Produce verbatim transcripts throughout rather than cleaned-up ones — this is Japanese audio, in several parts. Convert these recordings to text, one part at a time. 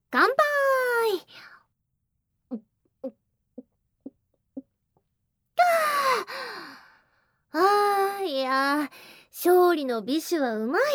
乾杯。あーいやー、勝利の美酒はうまい。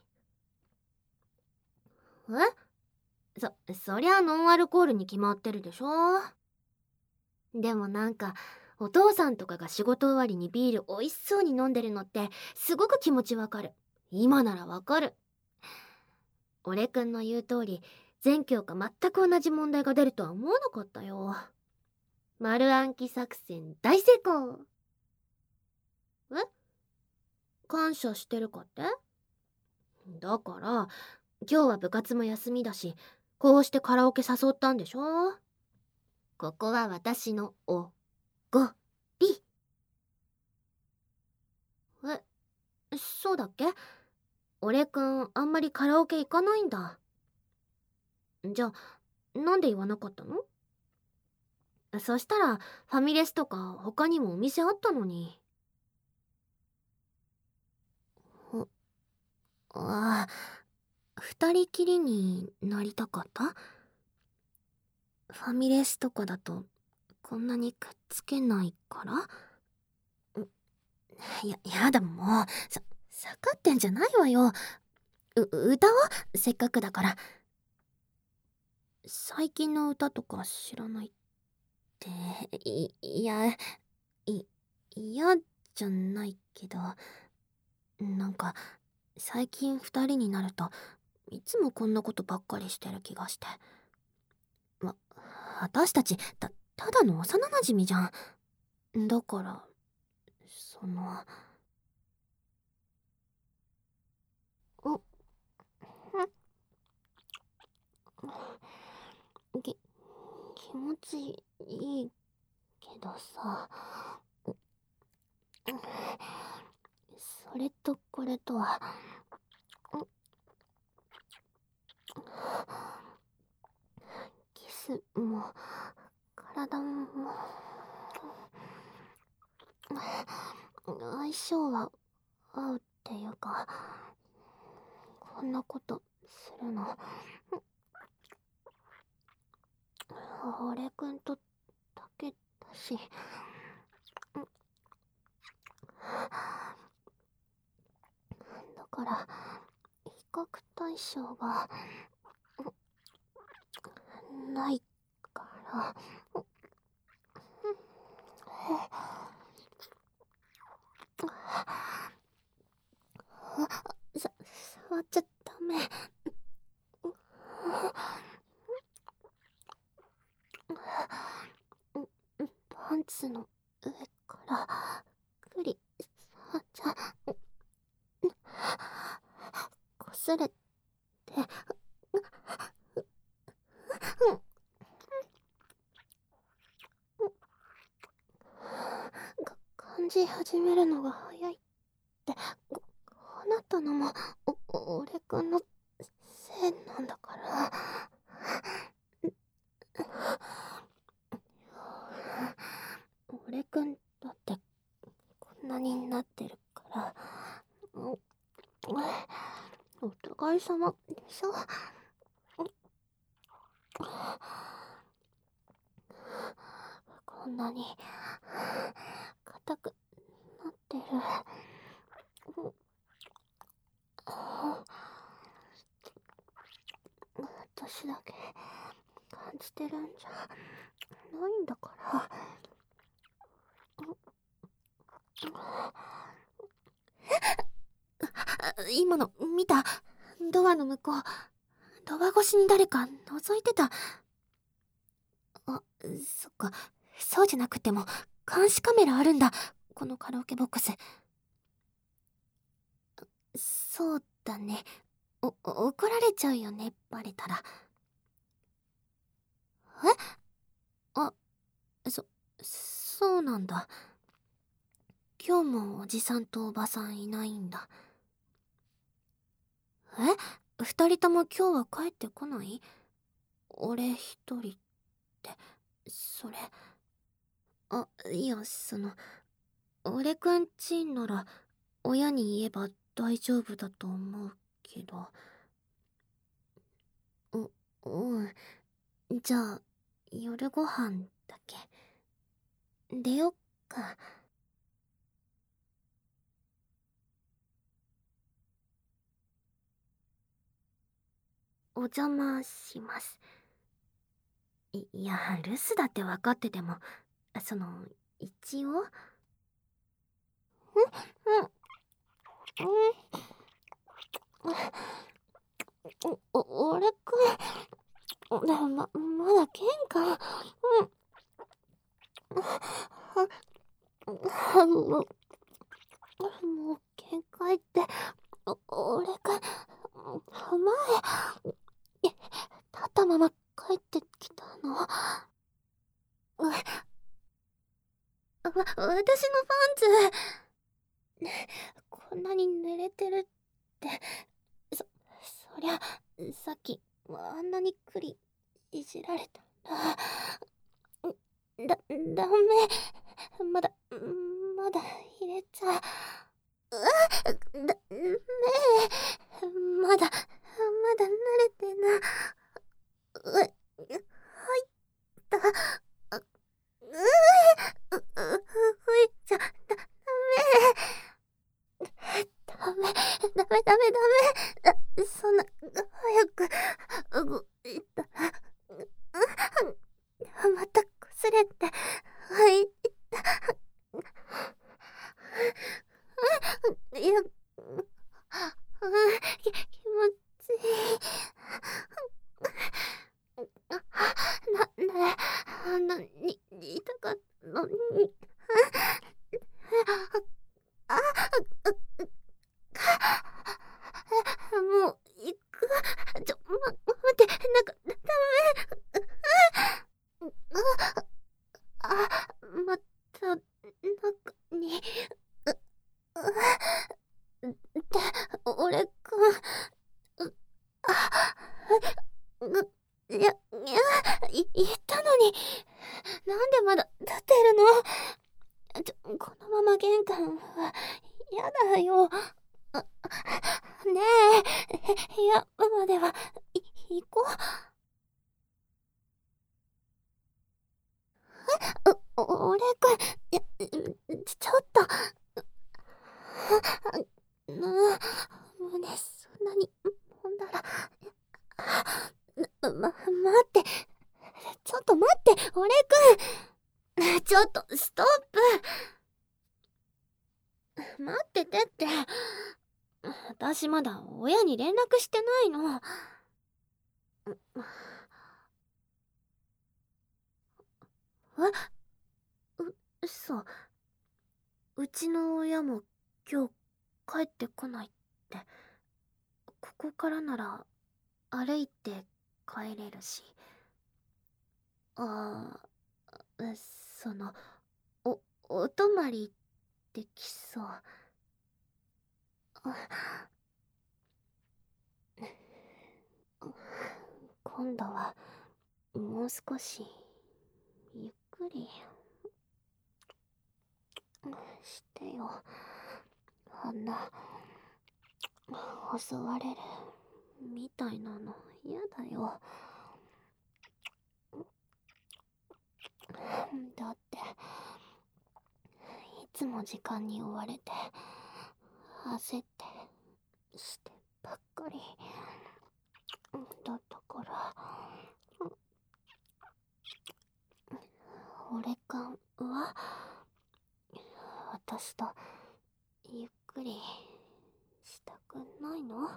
えそそりゃノンアルコールに決まってるでしょ。でもなんかお父さんとかが仕事終わりにビール美味しそうに飲んでるのってすごく気持ちわかる。今ならわかる。俺くんの言う通り全教科全く同じ問題が出るとは思わなかったよ。丸暗記作戦大成功。え感謝してるかって？だから今日は部活も休みだし、こうしてカラオケ誘ったんでしょ。ここは私のおごり。え、そうだっけ？俺くんあんまりカラオケ行かないんだ。じゃあなんで言わなかったの？そしたらファミレスとか他にもお店あったのに。ああ、二人きりになりたかった？ファミレスとかだとこんなにくっつけないから？や、やだもう。さ、下がってんじゃないわよ。う、歌おう、せっかくだから。最近の歌とか知らないって、い、いや、い、嫌じゃないけど、なんか、最近二人になると、いつもこんなことばっかりしてる気がして。わ、私たち、た、ただの幼馴染じゃん。だから、その、お、き、気持ちいいけどさ、それとこれとは、キスも体も相性は合うっていうか、こんなことするの俺くんとだけだし、だから比較対象がないから。さ、触っちゃダメ。パンツの上からくり触っちゃこすれてか感じ始めるのが早いってこうなったのもお俺くんのせいなんだから。俺くんだってこんなになってるからおお互い様でしょ。こんなに硬くなってる。私だけ感じてるんじゃないんだから。今の見た？ドアの向こう、ドア越しに誰か覗いてた。あ、そっか、そうじゃなくても監視カメラあるんだ、このカラオケボックス。そうだね。お怒られちゃうよね、バレたら。え？あ、そそうなんだ。今日もおじさんとおばさんいないんだ。え？二人とも今日は帰ってこない？俺一人って、それ。あ、いや、その、俺くんちなら親に言えば大丈夫だと思うけど。う、うん。 じゃあ夜ご飯だけ出よっか。お邪魔します。い、いや、留守だって分かってても、その、一応。ん、うん、うん、お、俺くん、でもま、まだ玄関、うん、は、もう、もう限界って、お、俺くん、前、立ったまま帰ってきたの。う、わ、私のパンツ、ね、こんなに濡れてるって、そ、そりゃ、さっき、あんなにくり、いじられたら、だ、ダメ、まだ、まだ入れちゃ、うわ、だ、ねえ、まだ、まだ慣れてな、う、入った、う、う、う、う、吹いちゃ、だ、ダメ、ダメ、ダメ、ダメ、ダメ、そんな、早く、動いたら、また擦れて、入った。いや、き、気持ちいい。な、ね、あんなに、痛かったのに。あ、もう、行く。ちょ、ま、待って、なんか、ダメ。あ、また、中に、う、う、って、俺くん、う、あ、う、いや、いや、い、言ったのに、なんでまだ立ってるの？ちょ、このまま玄関は、やだよ。あ、ねえ、部屋までは、い、行こう。お、俺くん、いや、ちょっと、な、胸そんなに、揉んだら、ま、待って、ちょっと待って、俺くん、ちょっと、ストップ。待っててって。私まだ親に連絡してないの。え、う、嘘。うちの親も今日帰ってこないって。ここからなら歩いて帰れるし。ああ、その、お、お泊まりできそう。あ、今度はもう少しゆっくりしてよ。あんな襲われるみたいなの嫌だよ。だっていつも時間に追われて焦ってしてばっかりだったから、俺かは私とゆっくりしたくないの？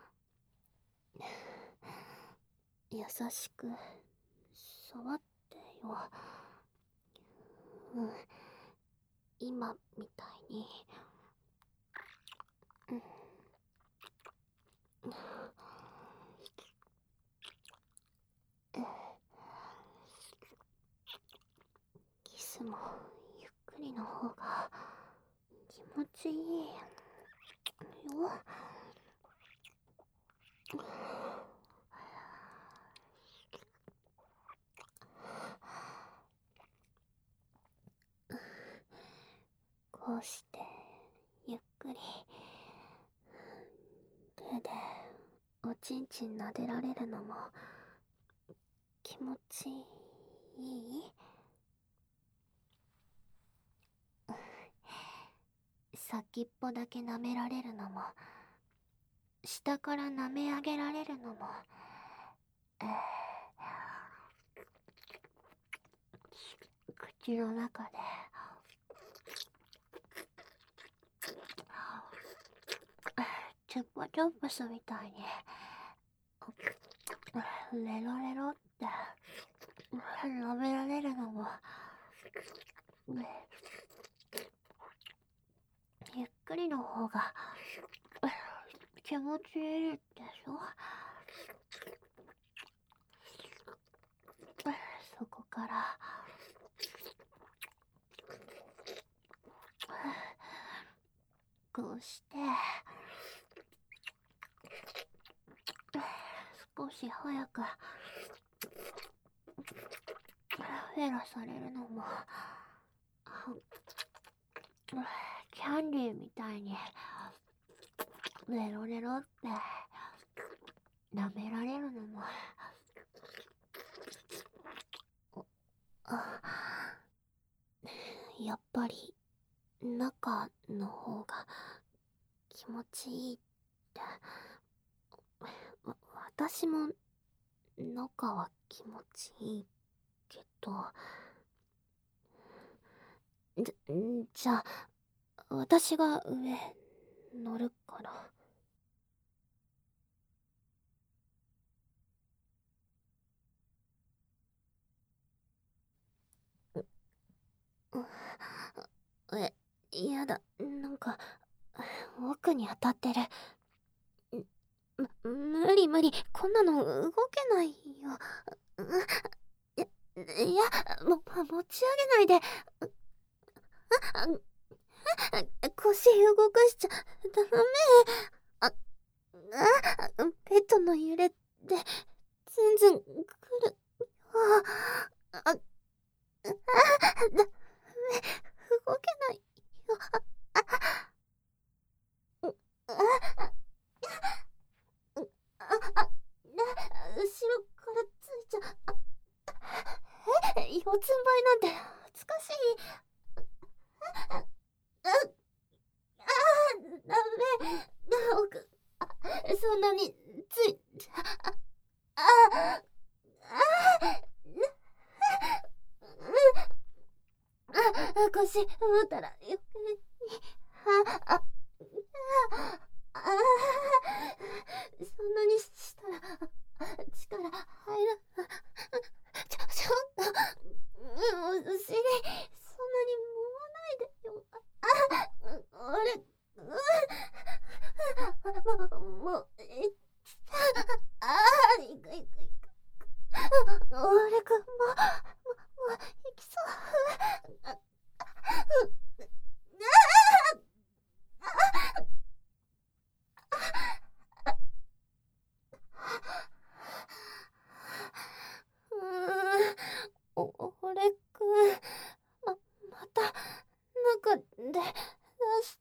優しく触ってよ。うん、今みたいに。うん、キスもゆっくりの方が気持ちいいよ。こうしてゆっくり手でおちんちん撫でられるのも気持ちいい？先っぽだけ舐められるのも、下から舐め上げられるのも、えー口の中でチュッパチャップスみたいにレロレロって舐められるのも、ゆっくりの方が気持ちいいでしょ。そこからこうして少し早くフェラされるのも、キャンディーみたいにレロレロって舐められるのも、あ、やっぱり中の方が気持ちいいって。わ私も中は気持ちいいけど、じゃ、じゃあ私が上乗るから。え、やだ、なんか奥に当たってる。む無理無理、こんなの動けないよ。いや、いや、も持ち上げないで。腰動かしちゃダメ。あ、あ、ベッドの揺れでずんずんくる。あ、あ、あ、ダメ、動けないよ。あ、あ、あ、あ、あ、後ろからついちゃ、あ、え、四つん這いなんて恥ずかしい。あ、あ、あ、ダメ、奥、あ、そんなについ、あ、あ、あ、あ、腰持ったら余計に、あ、あ、あ、あ、そんなにしたら力入ら、ちょ、ちょっと、お尻、そんなに揉まないでよ。あ、俺、もう、もう、え、ああ、いくいくいく。俺くんも、もう、もう、いきそう。あ、あ、うーん、お、俺くん、ま、また、中で出した。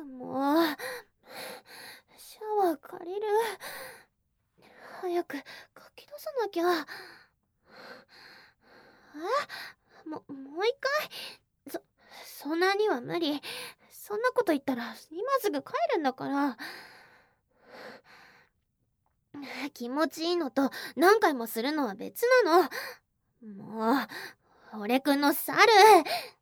もう、シャワー借りる。早くかき出さなきゃ。え、も、もう一回？そ、そんなには無理。そんなこと言ったら今すぐ帰るんだから。気持ちいいのと何回もするのは別なの。もう、俺くんの猿。